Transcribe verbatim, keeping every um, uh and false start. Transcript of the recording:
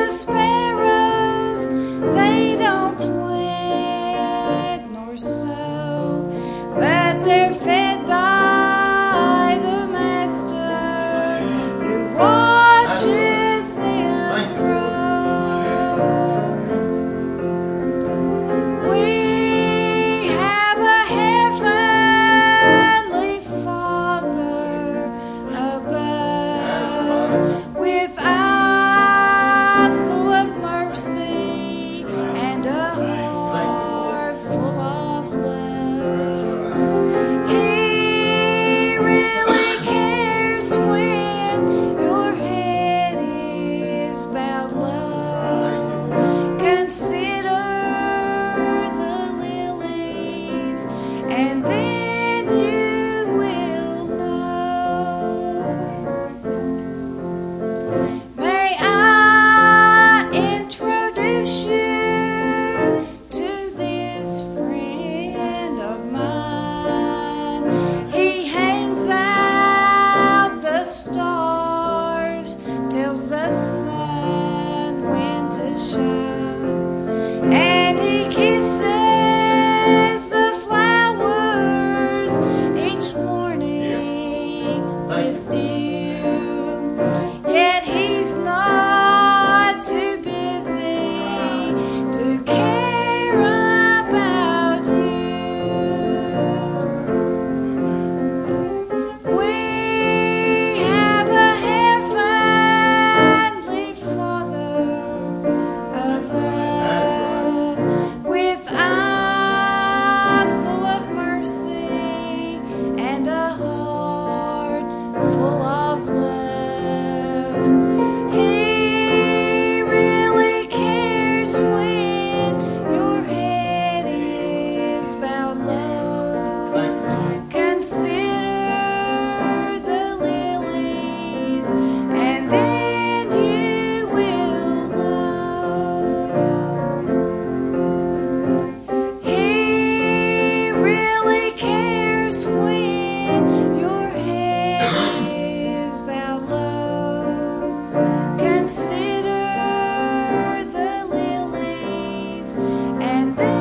sparrows, they don't plant nor sow, but they're fed by the Master who watches them grow. We have a heavenly Father above, with eyes full of mercy and a heart full of love. He really cares when your head is bowed low. Consider the lilies, and then you will know. May I introduce you to this friend of mine? He hangs out the stars, tells the sun when to shine, and he kisses the flowers each morning with dew. Yet he's not too busy to care about you. We have a heavenly Father above, with eyes full of mercy and a heart full of love. He really cares when your head is bowed low. Consider the lilies, and then you will know. He really cares when your head is bowed low. Consider the lilies, and then